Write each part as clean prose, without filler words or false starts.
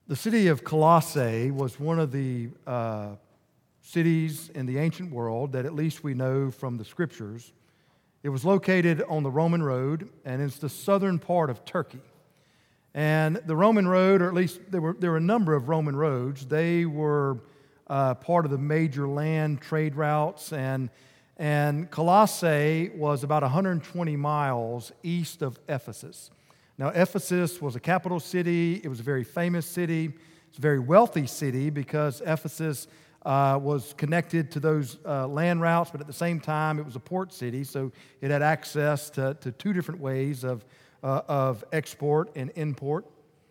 The city of Colossae was one of the cities in the ancient world that at least we know from the scriptures. It was located on the Roman road, and it's the southern part of Turkey. And the Roman road, or at least there were a number of Roman roads, they were part of the major land trade routes, and Colossae was about 120 miles east of Ephesus. Now, Ephesus was a capital city. It was a very famous city. It's a very wealthy city because Ephesus was connected to those land routes, but at the same time, it was a port city, so it had access to two different ways of export and import.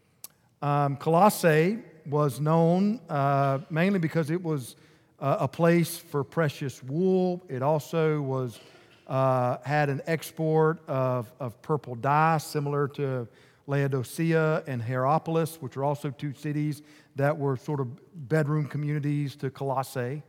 Colossae was known mainly because it was a place for precious wool. It also was had an export of purple dye, similar to Laodicea and Hierapolis, which are also two cities that were sort of bedroom communities to Colossae.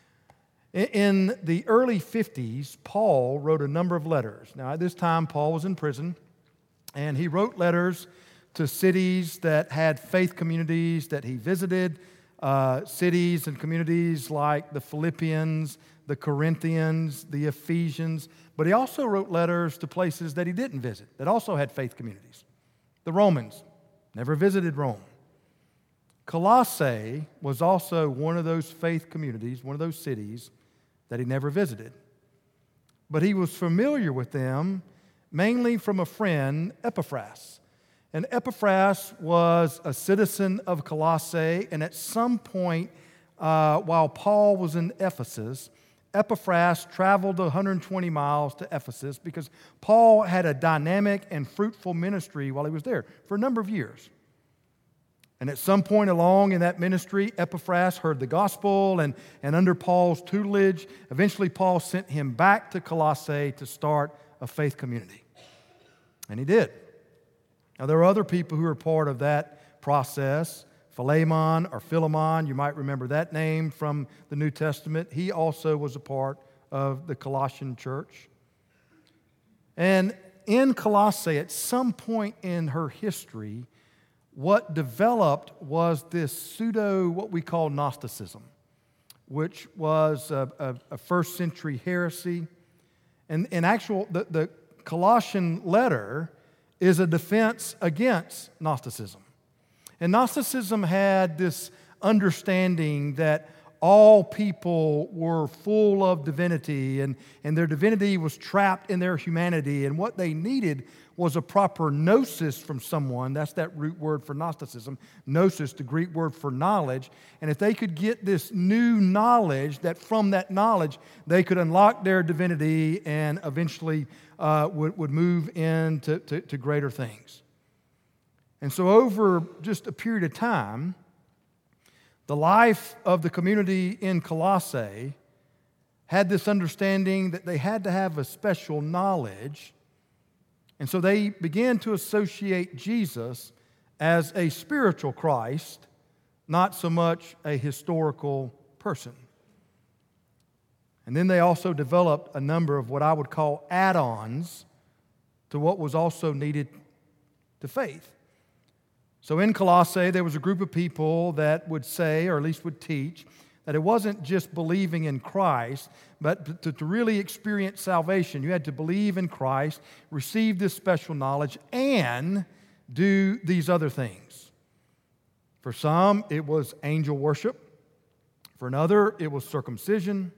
In the early 50s, Paul wrote a number of letters. Now, at this time, Paul was in prison, and he wrote letters to cities that had faith communities that he visited, cities and communities like the Philippians, the Corinthians, the Ephesians, but he also wrote letters to places that he didn't visit, that also had faith communities. The Romans, never visited Rome. Colossae was also one of those faith communities, one of those cities that he never visited. But he was familiar with them mainly from a friend, Epaphras. And Epaphras was a citizen of Colossae, and at some point while Paul was in Ephesus, Epaphras traveled 120 miles to Ephesus because Paul had a dynamic and fruitful ministry while he was there for a number of years. And at some point along in that ministry, Epaphras heard the gospel, and under Paul's tutelage, eventually Paul sent him back to Colossae to start a faith community. And he did. Now, there are other people who are part of that process. Philemon, you might remember that name from the New Testament. He also was a part of the Colossian church. And in Colossae, at some point in her history, what developed was this pseudo, what we call Gnosticism, which was a first century heresy. And in actual, the Colossian letter is a defense against Gnosticism. And Gnosticism had this understanding that all people were full of divinity, and their divinity was trapped in their humanity, and what they needed was a proper gnosis from someone. That's that root word for Gnosticism. Gnosis, the Greek word for knowledge. And if they could get this new knowledge, that from that knowledge they could unlock their divinity and eventually would move into greater things. And so over just a period of time, the life of the community in Colossae had this understanding that they had to have a special knowledge. And so they began to associate Jesus as a spiritual Christ, not so much a historical person. And then they also developed a number of what I would call add-ons to what was also needed to faith. So in Colossae, there was a group of people that would say, or at least would teach, that it wasn't just believing in Christ, but to really experience salvation, you had to believe in Christ, receive this special knowledge, and do these other things. For some, it was angel worship. For another, it was circumcision.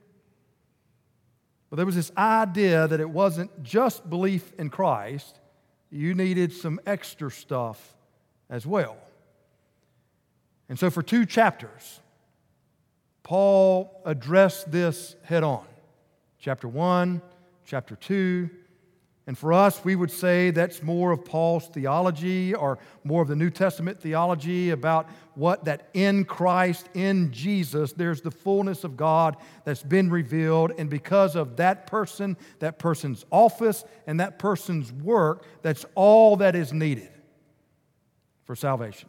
But there was this idea that it wasn't just belief in Christ, you needed some extra stuff as well. And so for 2 chapters, Paul addressed this head on. Chapter 1, chapter 2. And for us, we would say that's more of Paul's theology, or more of the New Testament theology about what that in Christ, in Jesus, there's the fullness of God that's been revealed. And because of that person, that person's office, and that person's work, that's all that is needed for salvation.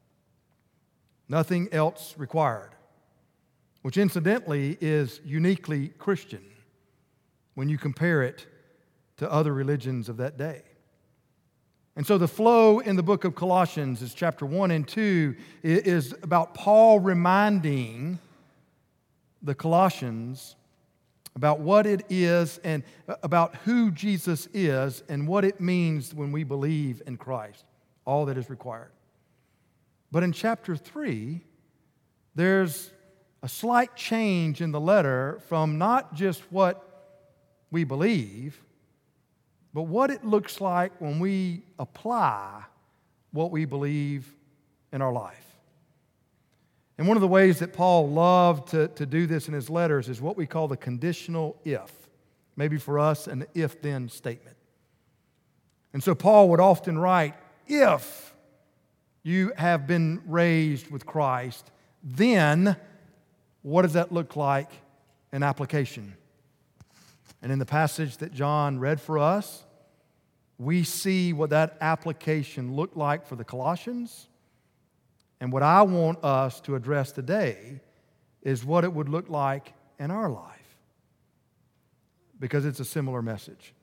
Nothing else required, which incidentally is uniquely Christian when you compare it to other religions of that day. And so the flow in the book of Colossians is chapter 1 and 2 is about Paul reminding the Colossians about what it is and about who Jesus is and what it means when we believe in Christ, all that is required. But in chapter 3, there's a slight change in the letter from not just what we believe, but what it looks like when we apply what we believe in our life. And one of the ways that Paul loved to do this in his letters is what we call the conditional if. Maybe for us, an if-then statement. And so Paul would often write, if you have been raised with Christ, then what does that look like in application? And in the passage that John read for us, we see what that application looked like for the Colossians. And what I want us to address today is what it would look like in our life, because it's a similar message.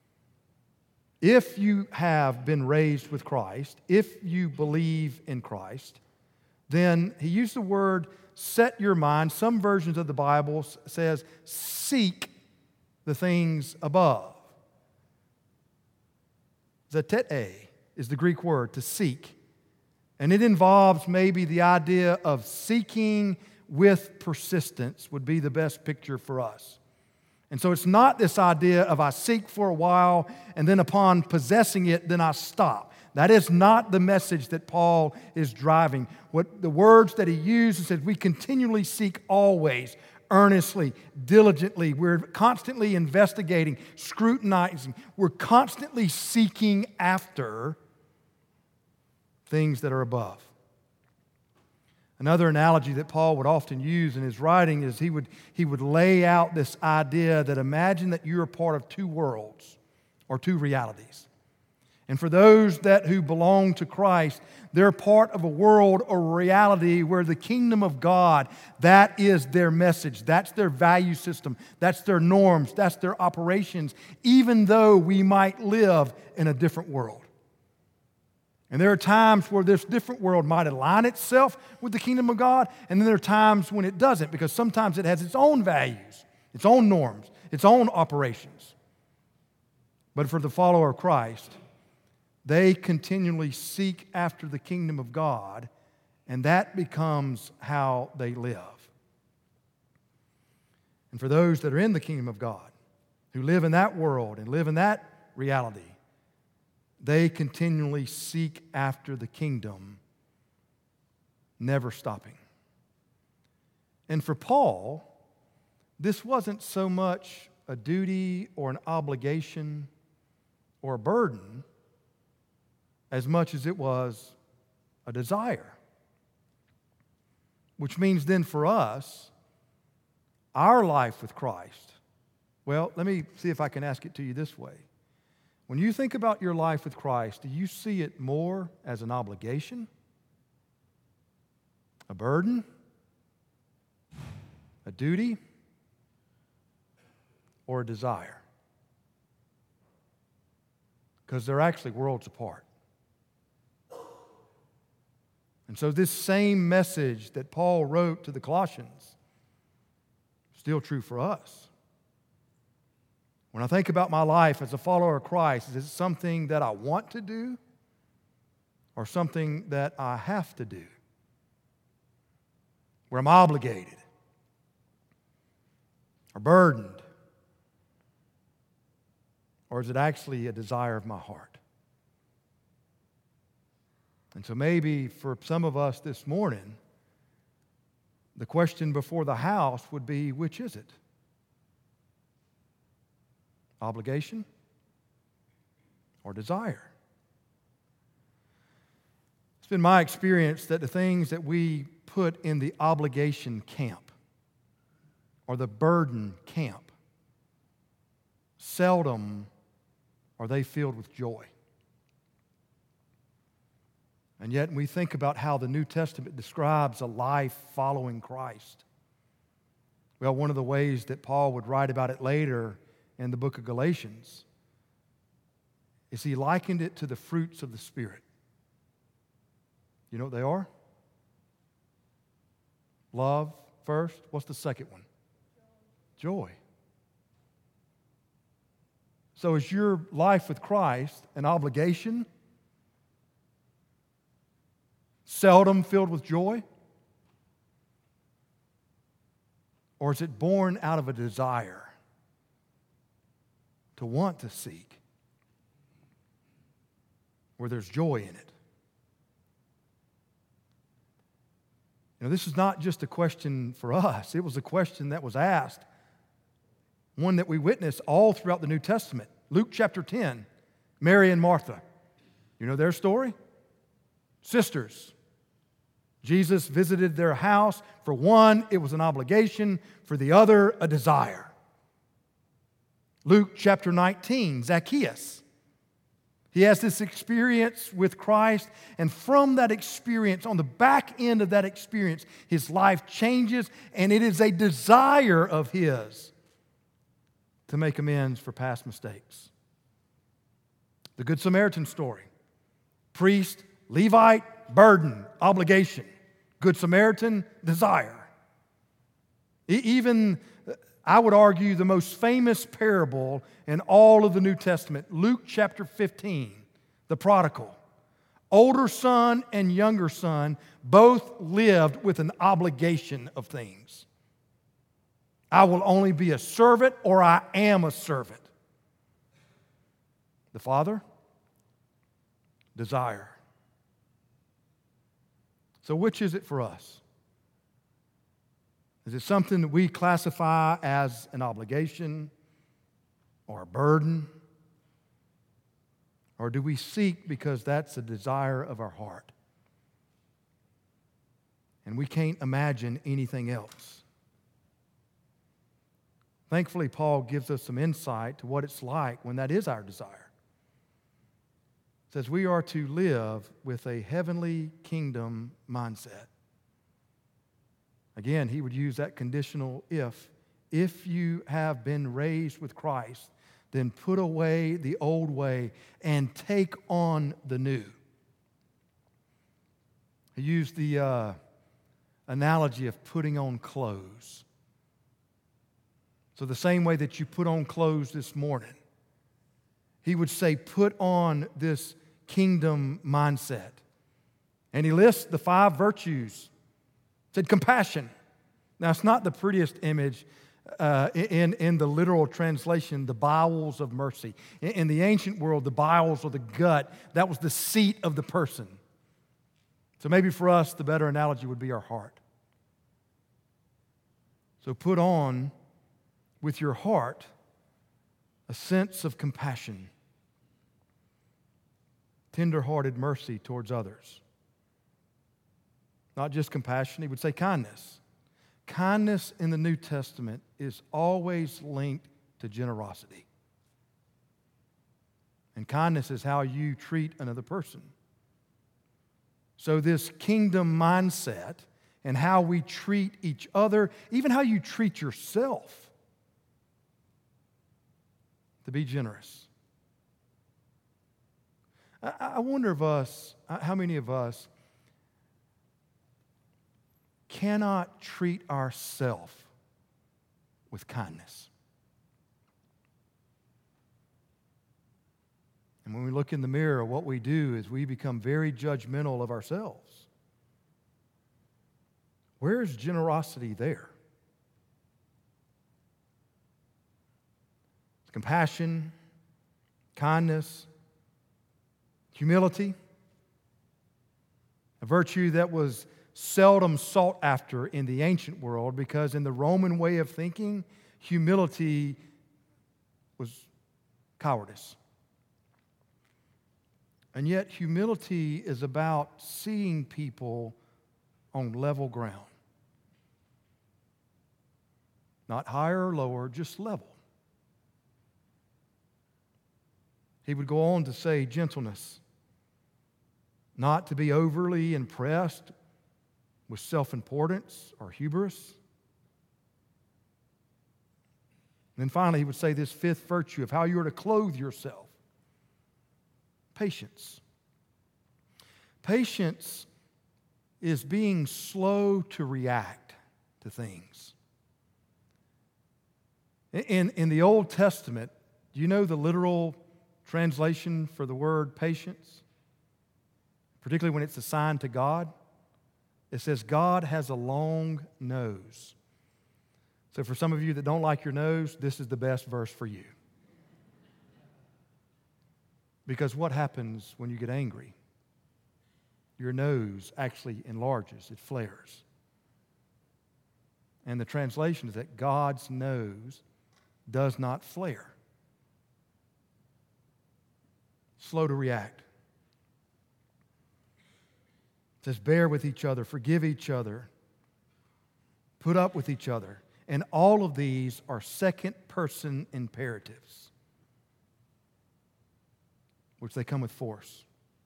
If you have been raised with Christ, if you believe in Christ, then he used the word set your mind. Some versions of the Bible says seek the things above. Zetete is the Greek word, to seek. And it involves maybe the idea of seeking with persistence would be the best picture for us. And so it's not this idea of I seek for a while and then upon possessing it, then I stop. That is not the message that Paul is driving. What the words that he uses says we continually seek always, earnestly, diligently. We're constantly investigating, scrutinizing. We're constantly seeking after things that are above. Another analogy that Paul would often use in his writing is he would lay out this idea that imagine that you're a part of two worlds or two realities. And for those who belong to Christ, they're part of a world or reality where the kingdom of God, that is their message, that's their value system, that's their norms, that's their operations, even though we might live in a different world. And there are times where this different world might align itself with the kingdom of God, and then there are times when it doesn't, because sometimes it has its own values, its own norms, its own operations. But for the follower of Christ, they continually seek after the kingdom of God, and that becomes how they live. And for those that are in the kingdom of God, who live in that world and live in that reality, they continually seek after the kingdom, never stopping. And for Paul, this wasn't so much a duty or an obligation or a burden as much as it was a desire. Which means then for us, our life with Christ, well, let me see if I can ask it to you this way. When you think about your life with Christ, do you see it more as an obligation, a burden, a duty, or a desire? Because they're actually worlds apart. And so this same message that Paul wrote to the Colossians is still true for us. When I think about my life as a follower of Christ, is it something that I want to do or something that I have to do? Where I'm obligated or burdened? Or is it actually a desire of my heart? And so maybe for some of us this morning, the question before the house would be, which is it? Obligation or desire? It's been my experience that the things that we put in the obligation camp or the burden camp, seldom are they filled with joy. And yet, when we think about how the New Testament describes a life following Christ, well, one of the ways that Paul would write about it later in the book of Galatians is he likened it to the fruits of the Spirit. You know what they are? Love first. What's the second one? Joy. So is your life with Christ an obligation? Seldom filled with joy? Or is it born out of a desire to want to seek where there's joy in it? You know, this is not just a question for us. It was a question that was asked, one that we witness all throughout the New Testament. Luke chapter 10, Mary and Martha. You know their story? Sisters. Jesus visited their house. For one, it was an obligation. For the other, a desire. Luke chapter 19, Zacchaeus. He has this experience with Christ, and from that experience, on the back end of that experience, his life changes, and it is a desire of his to make amends for past mistakes. The Good Samaritan story. Priest, Levite, burden, obligation. Good Samaritan, desire. Even, I would argue, the most famous parable in all of the New Testament, Luke chapter 15, the prodigal. Older son and younger son both lived with an obligation of things. I will only be a servant, or I am a servant. The father, desire. So which is it for us? Is it something that we classify as an obligation or a burden? Or do we seek because that's a desire of our heart? And we can't imagine anything else. Thankfully, Paul gives us some insight to what it's like when that is our desire. It says we are to live with a heavenly kingdom mindset. Again, he would use that conditional if. If you have been raised with Christ, then put away the old way and take on the new. He used the analogy of putting on clothes. So the same way that you put on clothes this morning, he would say, put on this kingdom mindset. And he lists the 5 virtues. He said compassion. Now, it's not the prettiest image in the literal translation, the bowels of mercy. In the ancient world, the bowels or the gut, that was the seat of the person. So maybe for us, the better analogy would be our heart. So put on with your heart a sense of compassion, tender-hearted mercy towards others. Not just compassion, he would say kindness. Kindness in the New Testament is always linked to generosity. And kindness is how you treat another person. So this kingdom mindset and how we treat each other, even how you treat yourself, to be generous. I wonder how many of us cannot treat ourselves with kindness. And when we look in the mirror, what we do is we become very judgmental of ourselves. Where is generosity there? Compassion, kindness, humility, a virtue that was seldom sought after in the ancient world because in the Roman way of thinking, humility was cowardice. And yet humility is about seeing people on level ground. Not higher or lower, just level. He would go on to say gentleness, not to be overly impressed with self-importance or hubris. And then finally, he would say this 5th virtue of how you are to clothe yourself. patience. Patience is being slow to react to things. In the Old Testament, do you know the literal translation for the word patience? Particularly when it's assigned to God. It says, God has a long nose. So for some of you that don't like your nose, this is the best verse for you. Because what happens when you get angry? Your nose actually enlarges, it flares. And the translation is that God's nose does not flare. Slow to react. It says, bear with each other, forgive each other, put up with each other. And all of these are second-person imperatives, which they come with force.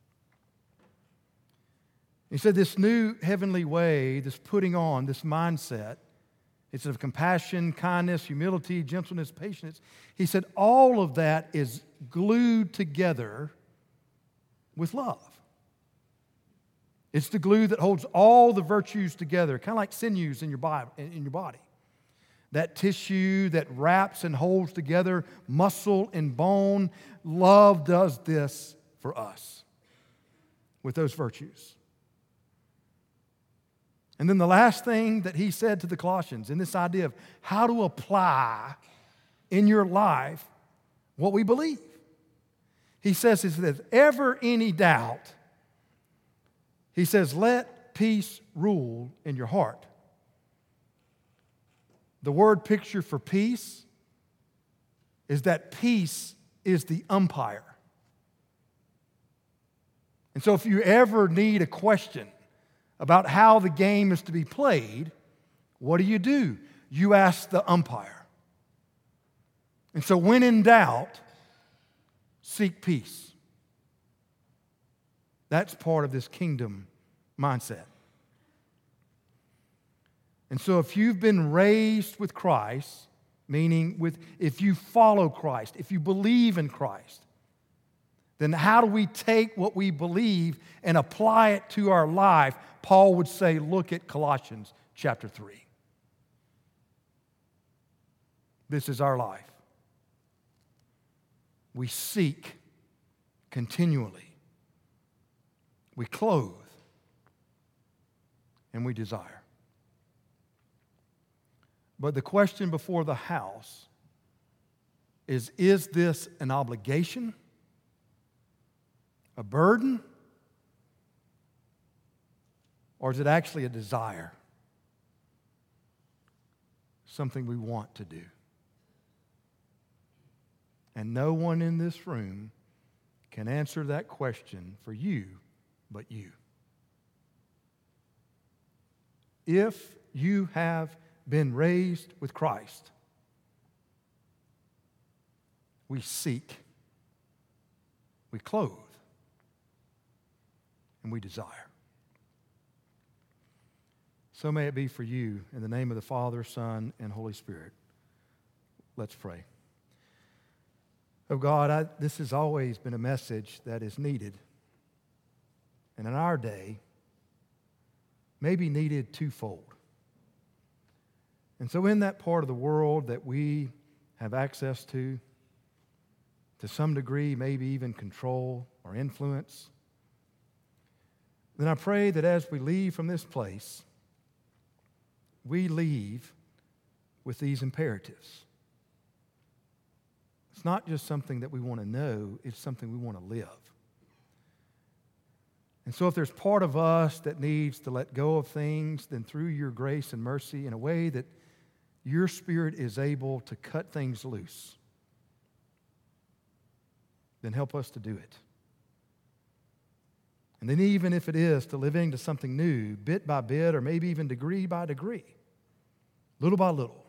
He said this new heavenly way, this putting on, this mindset, it's of compassion, kindness, humility, gentleness, patience. He said all of that is glued together with love. It's the glue that holds all the virtues together, kind of like sinews in your body. That tissue that wraps and holds together muscle and bone. Love does this for us with those virtues. And then the last thing that he said to the Colossians in this idea of how to apply in your life what we believe. He says, if there's ever any doubt, he says, let peace rule in your heart. The word picture for peace is that peace is the umpire. And so if you ever need a question about how the game is to be played, what do? You ask the umpire. And so when in doubt, seek peace. That's part of this kingdom mindset. And so if you've been raised with Christ, meaning if you follow Christ, if you believe in Christ, then how do we take what we believe and apply it to our life? Paul would say, look at Colossians chapter 3. This is our life. We seek continually. We clothe. And we desire. But the question before the house is this an obligation? A burden? Or is it actually a desire? Something we want to do. And no one in this room can answer that question for you but you. If you have been raised with Christ, we seek, we clothe, and we desire. So may it be for you in the name of the Father, Son, and Holy Spirit. Let's pray. Oh God, this has always been a message that is needed. And in our day, maybe needed twofold. And so in that part of the world that we have access to some degree, maybe even control or influence, then I pray that as we leave from this place, we leave with these imperatives. It's not just something that we want to know, it's something we want to live. And so if there's part of us that needs to let go of things, then through your grace and mercy in a way that your Spirit is able to cut things loose, then help us to do it. And then even if it is to live into something new, bit by bit, or maybe even degree by degree, little by little,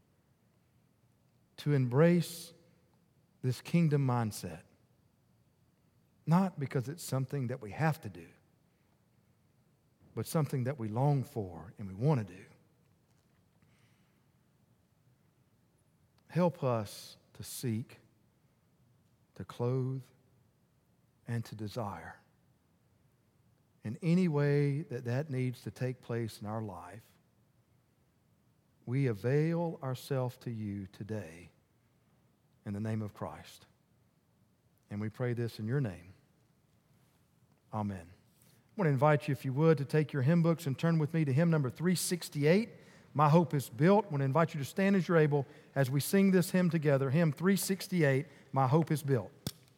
to embrace this kingdom mindset. Not because it's something that we have to do, but something that we long for and we want to do. Help us to seek, to clothe, and to desire. In any way that needs to take place in our life, we avail ourselves to you today in the name of Christ. And we pray this in your name. Amen. I want to invite you, if you would, to take your hymn books and turn with me to hymn number 368, My Hope is Built. I want to invite you to stand as you're able as we sing this hymn together. Hymn 368, My Hope is Built.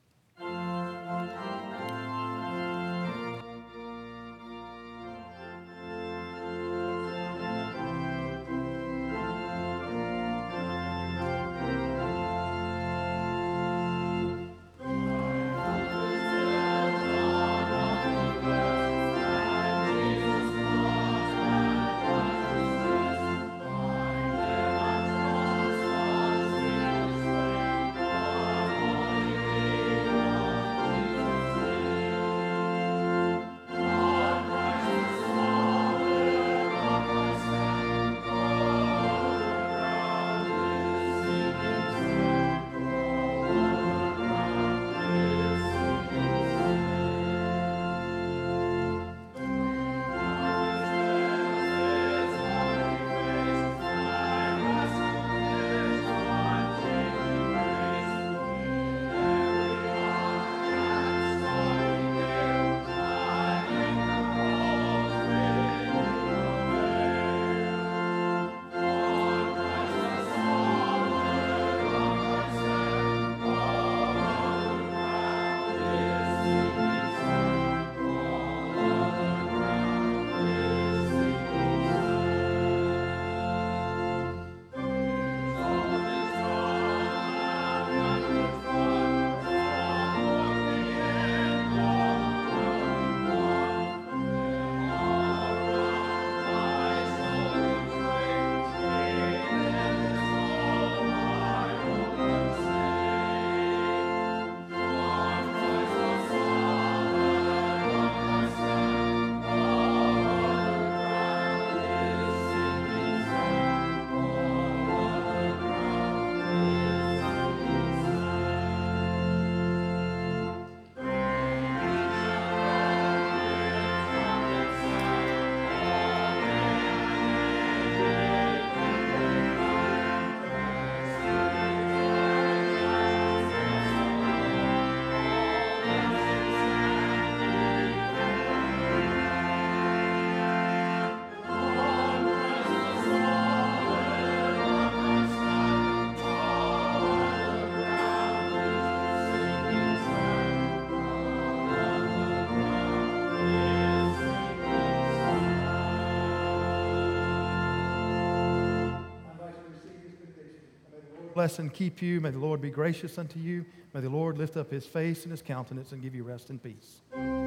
Bless and keep you. May the Lord be gracious unto you. May the Lord lift up his face and his countenance and give you rest and peace.